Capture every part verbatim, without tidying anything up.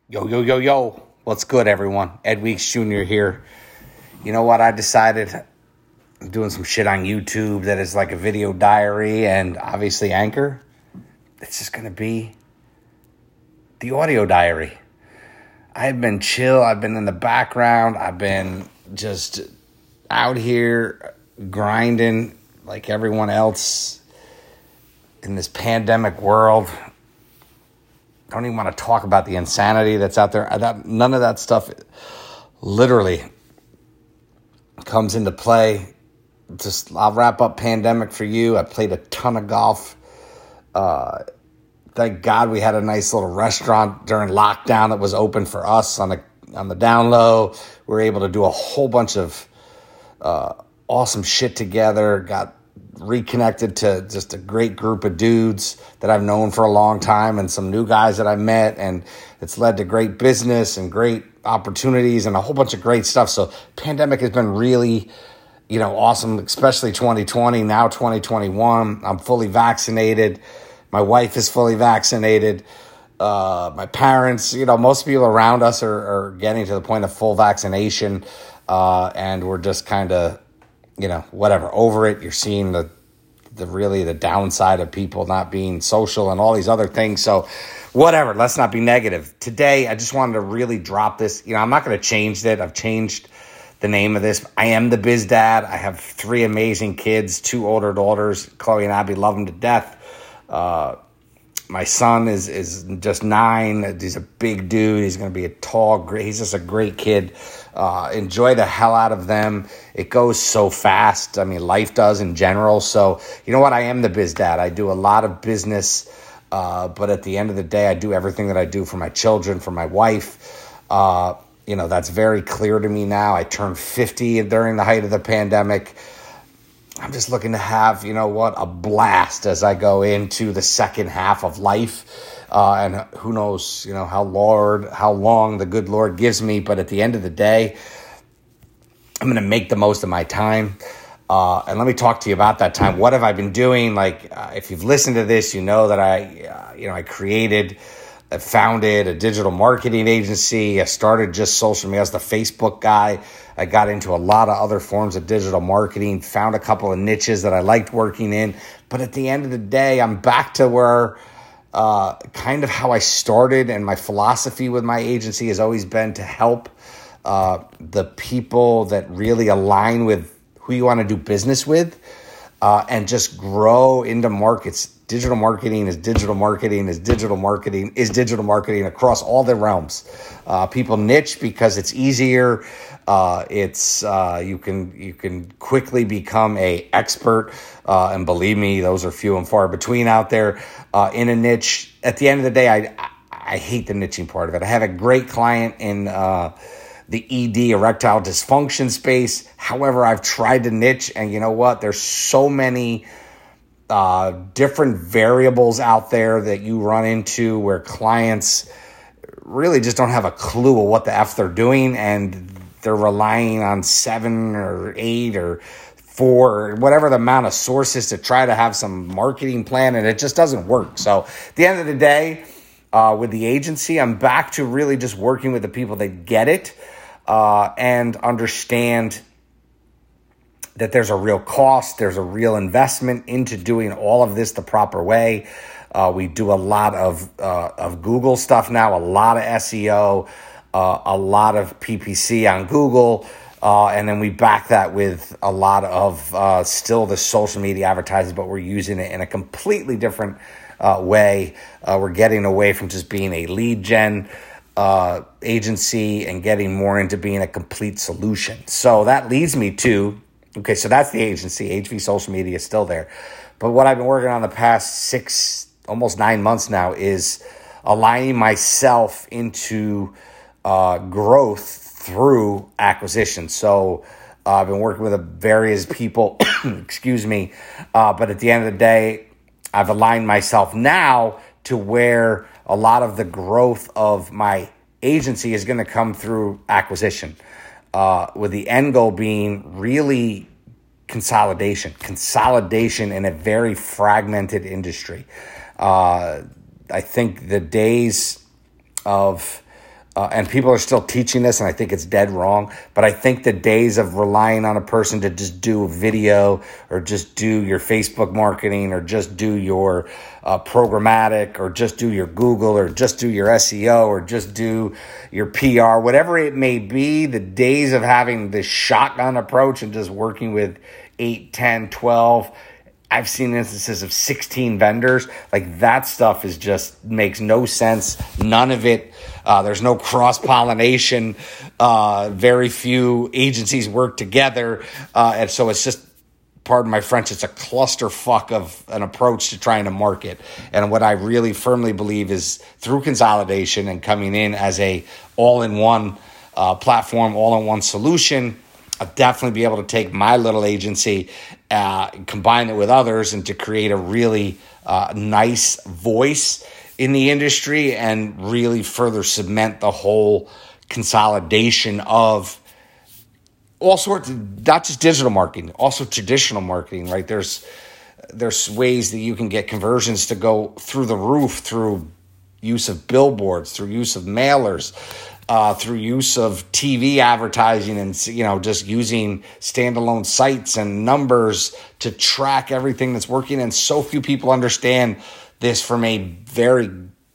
Yo, yo, yo, yo. What's good, everyone? Ed Weeks Junior here. You know what? I decided I'm doing some shit on YouTube that is like a video diary and obviously Anchor. It's just going to be the audio diary. I've been chill. I've been in the background. I've been just out here grinding like everyone else in this pandemic world. I don't even want to talk about the insanity that's out there. That, none of that stuff literally comes into play. Just I'll wrap up pandemic for you. I played a ton of golf. Uh, thank God we had a nice little restaurant during lockdown that was open for us on the on the down low. We were able to do a whole bunch of uh, awesome shit together. Got reconnected to just a great group of dudes that I've known for a long time and some new guys that I met, and it's led to great business and great opportunities and a whole bunch of great stuff. So pandemic has been really, you know, awesome, especially twenty twenty, now twenty twenty-one. I'm fully vaccinated. My wife is fully vaccinated. Uh, my parents, you know, most people around us are, are getting to the point of full vaccination, uh, and we're just kind of, you know, whatever, over it. You're seeing the the really the downside of people not being social and all these other things. So whatever, let's not be negative. Today, I just wanted to really drop this. You know, I'm not going to change it. I've changed the name of this. I am the Biz Dad. I have three amazing kids, two older daughters. Chloe and Abby love them to death. Uh, my son is is just nine. He's a big dude. He's going to be a tall, great. He's just a great kid. Uh, enjoy the hell out of them. It goes so fast. I mean, life does in general. So, you know what? I am the Biz Dad. I do a lot of business, uh, but at the end of the day, I do everything that I do for my children, for my wife. Uh, you know, that's very clear to me now. I turned fifty during the height of the pandemic. I'm just looking to have, you know what, a blast as I go into the second half of life. Uh, and who knows, you know, how Lord, how long the good Lord gives me. But at the end of the day, I'm going to make the most of my time. Uh, and let me talk to you about that time. What have I been doing? Like, uh, if you've listened to this, you know that I, uh, you know, I created, I founded a digital marketing agency. I started just social media. I was the Facebook guy. I got into a lot of other forms of digital marketing, found a couple of niches that I liked working in. But at the end of the day, I'm back to where uh, kind of how I started, and my philosophy with my agency has always been to help uh, the people that really align with who you want to do business with, uh, and just grow into markets. Digital marketing is digital marketing is digital marketing is digital marketing across all the realms. Uh, people niche because it's easier. Uh, it's uh, you can you can quickly become a expert, uh, and believe me, those are few and far between out there uh, in a niche. At the end of the day, I, I I hate the niching part of it. I have a great client in uh, the E D, erectile dysfunction space. However, I've tried to niche, and you know what? There's so many uh, different variables out there that you run into where clients really just don't have a clue of what the F they're doing, and they're relying on seven or eight or four or whatever the amount of sources to try to have some marketing plan, and it just doesn't work. So at the end of the day, uh, with the agency, I'm back to really just working with the people that get it uh, and understand that there's a real cost, there's a real investment into doing all of this the proper way. Uh, we do a lot of uh, of Google stuff now, a lot of S E O, uh, a lot of P P C on Google, uh, and then we back that with a lot of uh, still the social media advertising, but we're using it in a completely different uh, way. Uh, we're getting away from just being a lead gen uh, agency and getting more into being a complete solution. So that leads me to, okay, so that's the agency. H V Social Media is still there. But what I've been working on the past six, almost nine months now is aligning myself into uh, growth through acquisition. So uh, I've been working with various people, excuse me, uh, but at the end of the day, I've aligned myself now to where a lot of the growth of my agency is going to come through acquisition, uh, with the end goal being really consolidation, consolidation in a very fragmented industry. Uh, I think the days of Uh, and people are still teaching this, and I think it's dead wrong. But I think the days of relying on a person to just do a video or just do your Facebook marketing or just do your uh, programmatic or just do your Google or just do your S E O or just do your P R, whatever it may be, the days of having this shotgun approach and just working with eight, ten, twelve, I've seen instances of sixteen vendors. Like that stuff is just makes no sense. None of it. Uh, there's no cross-pollination. Uh, very few agencies work together. Uh, and so it's just, pardon my French, it's a clusterfuck of an approach to trying to market. And what I really firmly believe is through consolidation and coming in as a all-in-one uh, platform, all-in-one solution, I'll definitely be able to take my little agency, uh, combine it with others, and to create a really uh, nice voice in the industry and really further cement the whole consolidation of all sorts of, not just digital marketing, also traditional marketing, right? There's there's ways that you can get conversions to go through the roof through use of billboards, through use of mailers, uh, through use of T V advertising, and you know just using standalone sites and numbers to track everything that's working. And so few people understand this from a very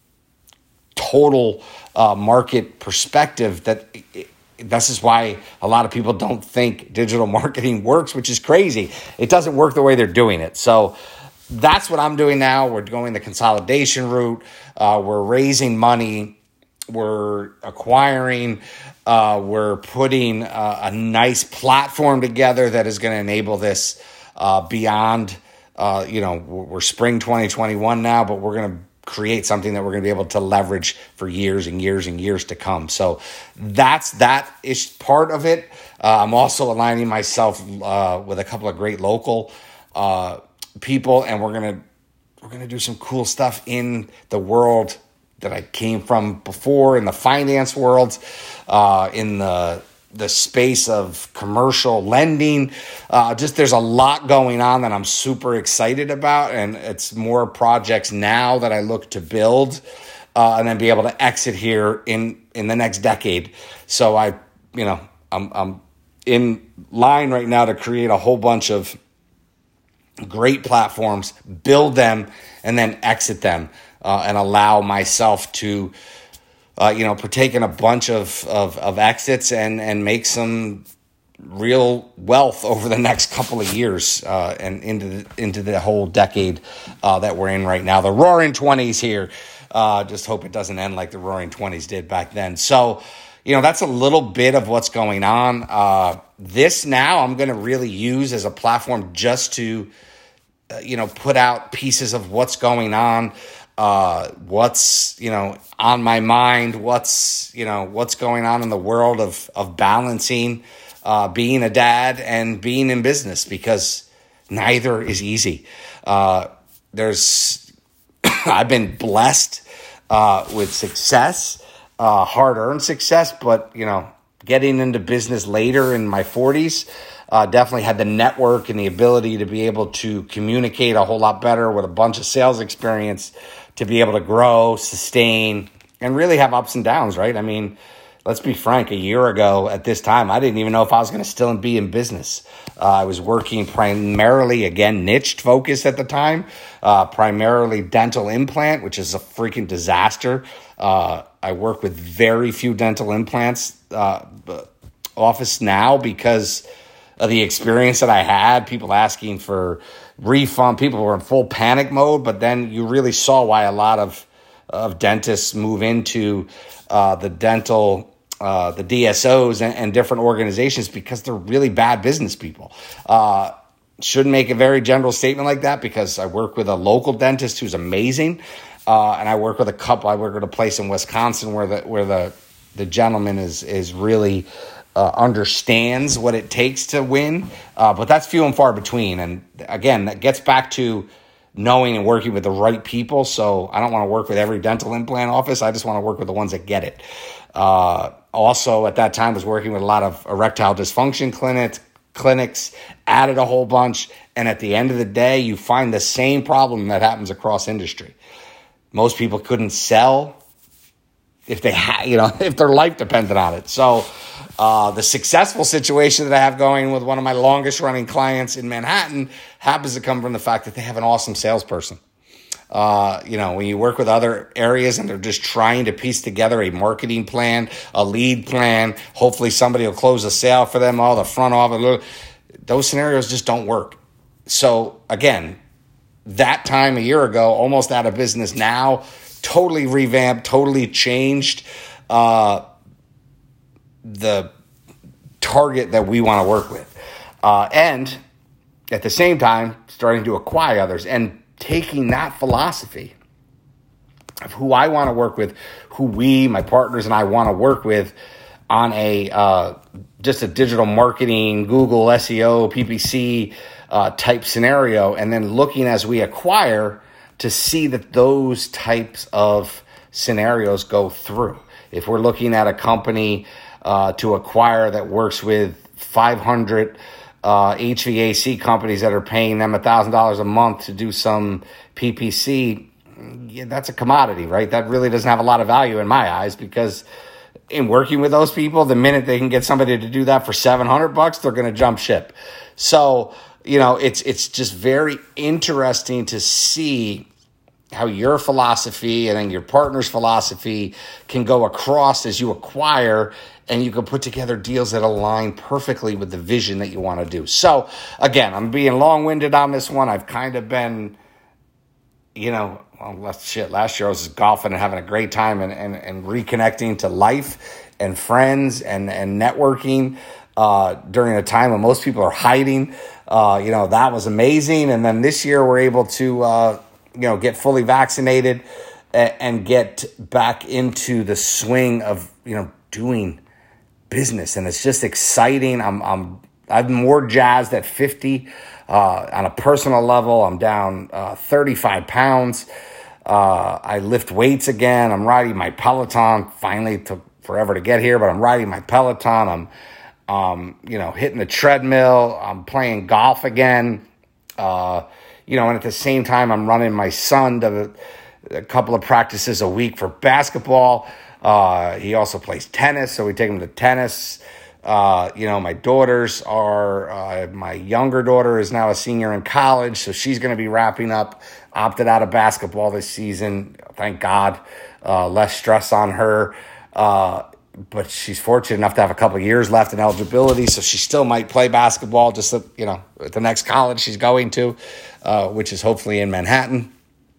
total uh, market perspective that it, this is why a lot of people don't think digital marketing works, which is crazy. It doesn't work the way they're doing it. So that's what I'm doing now. We're going the consolidation route. Uh, we're raising money. We're acquiring. Uh, we're putting uh, a nice platform together that is going to enable this uh, beyond. Uh, you know, we're spring twenty twenty-one now, but we're going to create something that we're going to be able to leverage for years and years and years to come. So that's that is part of it. Uh, I'm also aligning myself uh, with a couple of great local uh, people, and we're gonna we're gonna do some cool stuff in the world that I came from before, in the finance world, uh, in the the space of commercial lending. Uh, just there's a lot going on that I'm super excited about, and it's more projects now that I look to build uh, and then be able to exit here in, in the next decade. So I, you know, I'm I'm in line right now to create a whole bunch of great platforms, build them, and then exit them uh, and allow myself to Uh, you know, partake in a bunch of, of, of exits and, and make some real wealth over the next couple of years uh, and into the, into the whole decade uh, that we're in right now. The roaring twenties here. Uh, just hope it doesn't end like the roaring twenties did back then. So, you know, that's a little bit of what's going on. Uh, this now I'm going to really use as a platform just to, uh, you know, put out pieces of what's going on. Uh, what's, you know, on my mind, what's, you know, what's going on in the world of, of balancing, uh, being a dad and being in business, because neither is easy. Uh, there's, I've been blessed, uh, with success, uh, hard-earned success, but, you know, getting into business later in my forties, uh, definitely had the network and the ability to be able to communicate a whole lot better with a bunch of sales experience, to be able to grow, sustain, and really have ups and downs, right? I mean, let's be frank, a year ago at this time, I didn't even know if I was going to still be in business. Uh, I was working primarily, again, niche focused at the time, uh, primarily dental implant, which is a freaking disaster. Uh, I work with very few dental implants uh, office now because of the experience that I had, people asking for refund, people were in full panic mode, but then you really saw why a lot of, of dentists move into uh, the dental, uh, the D S Os and, and different organizations, because they're really bad business people. Uh, shouldn't make a very general statement like that, because I work with a local dentist who's amazing, uh, and I work with a couple, I work with a place in Wisconsin where the where the, the gentleman is is really Uh, understands what it takes to win, uh, but that's few and far between. And again, that gets back to knowing and working with the right people. So I don't want to work with every dental implant office. I just want to work with the ones that get it. Uh, also, at that time, I was working with a lot of erectile dysfunction clinics, clinics, added a whole bunch. And at the end of the day, you find the same problem that happens across industry. Most people couldn't sell if they ha- you know, if their life depended on it. So uh, the successful situation that I have going with one of my longest running clients in Manhattan happens to come from the fact that they have an awesome salesperson. Uh, you know, when you work with other areas and they're just trying to piece together a marketing plan, a lead plan, hopefully somebody will close a sale for them, all the front office, those scenarios just don't work. So again, that time a year ago, almost out of business now, totally revamped, totally changed uh, the target that we want to work with. Uh, and at the same time, starting to acquire others and taking that philosophy of who I want to work with, who we, my partners and I want to work with on a uh, just a digital marketing, Google, S E O, P P C uh, type scenario, and then looking as we acquire to see that those types of scenarios go through. If we're looking at a company uh, to acquire that works with five hundred Uh, H V A C companies that are paying them one thousand dollars a month to do some P P C, yeah, that's a commodity, right? That really doesn't have a lot of value in my eyes, because in working with those people, the minute they can get somebody to do that for seven hundred bucks, they're going to jump ship. So, you know, it's it's just very interesting to see how your philosophy and then your partner's philosophy can go across as you acquire, and you can put together deals that align perfectly with the vision that you want to do. So, again, I'm being long-winded on this one. I've kind of been, you know, well, shit, last year I was just golfing and having a great time and, and, and reconnecting to life and friends and, and networking uh, during a time when most people are hiding. Uh, you know, that was amazing. And then this year we're able to, uh, you know, get fully vaccinated and, and get back into the swing of, you know, doing business, and it's just exciting. I'm I'm I'm more jazzed at fifty. Uh, on a personal level, I'm down uh, thirty-five pounds. Uh, I lift weights again. I'm riding my Peloton. Finally, took forever to get here, but I'm riding my Peloton. I'm um, you know, hitting the treadmill. I'm playing golf again. Uh, you know, and at the same time, I'm running my son to a couple of practices a week for basketball. Uh, he also plays tennis, so we take him to tennis. Uh, you know, my daughters are, uh, my younger daughter is now a senior in college, so she's going to be wrapping up, opted out of basketball this season. Thank God. Uh, less stress on her. Uh, but she's fortunate enough to have a couple of years left in eligibility, so she still might play basketball just, you know, at the next college she's going to, uh, which is hopefully in Manhattan.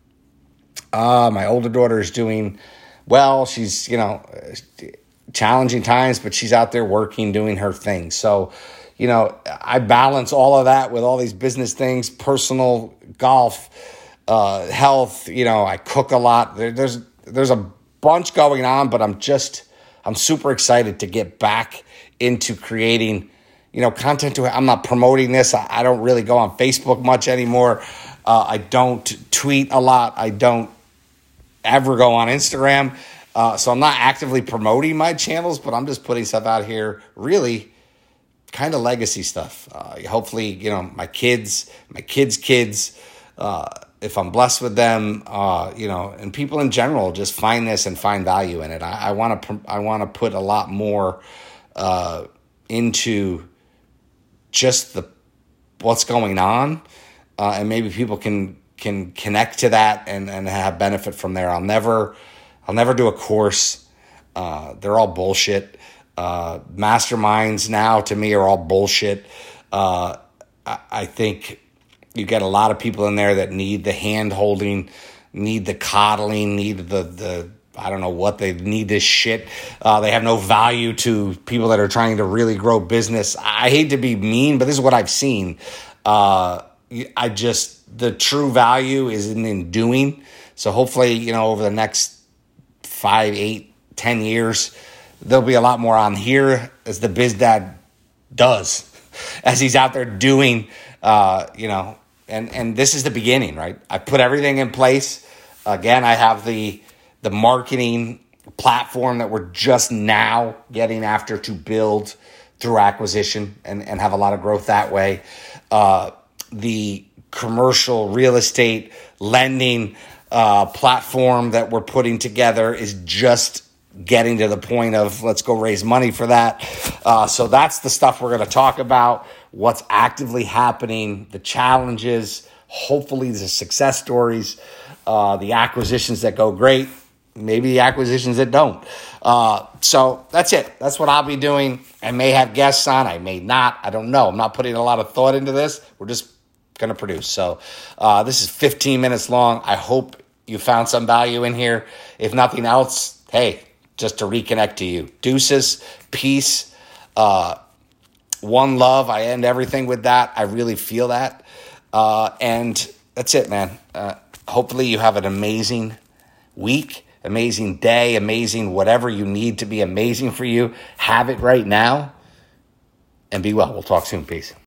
Uh, my older daughter is doing well. She's, you know, challenging times, but she's out there working, doing her thing. So, you know, I balance all of that with all these business things, personal, golf, uh, health. You know, I cook a lot. There, there's there's a bunch going on, but I'm just, I'm super excited to get back into creating, you know, content. To I'm not promoting this. I, I don't really go on Facebook much anymore. Uh, I don't tweet a lot. I don't ever go on Instagram. Uh, so I'm not actively promoting my channels, but I'm just putting stuff out here, really kind of legacy stuff. Uh, hopefully, you know, my kids, my kids' kids, uh, if I'm blessed with them, uh, you know, and people in general just find this and find value in it. I want to, I want to put a lot more uh, into just the what's going on, uh, and maybe people can can connect to that and, and have benefit from there. I'll never, I'll never do a course. Uh, they're all bullshit. Uh, masterminds now to me are all bullshit. Uh, I, I think you get a lot of people in there that need the hand holding, need the coddling, need the, the, I don't know what they need this shit. Uh, they have no value to people that are trying to really grow business. I hate to be mean, but this is what I've seen. Uh, I just, the true value is in, in doing. So hopefully, you know, over the next five, eight, ten years, there'll be a lot more on here as the biz dad does, as he's out there doing, uh, you know, and, and this is the beginning, right? I put everything in place. Again, I have the, the marketing platform that we're just now getting after to build through acquisition and, and have a lot of growth that way. Uh, the commercial real estate lending uh, platform that we're putting together is just getting to the point of let's go raise money for that. Uh, so that's the stuff we're going to talk about, what's actively happening, the challenges, hopefully the success stories, uh, the acquisitions that go great, maybe the acquisitions that don't. Uh, so that's it. That's what I'll be doing. I may have guests on. I may not. I don't know. I'm not putting a lot of thought into this. We're just going to produce. So uh, this is fifteen minutes long. I hope you found some value in here. If nothing else, hey, just to reconnect to you. Deuces, peace, uh, one love. I end everything with that. I really feel that. Uh, and that's it, man. Uh, hopefully you have an amazing week, amazing day, amazing whatever you need to be amazing for you. Have it right now and be well. We'll talk soon. Peace.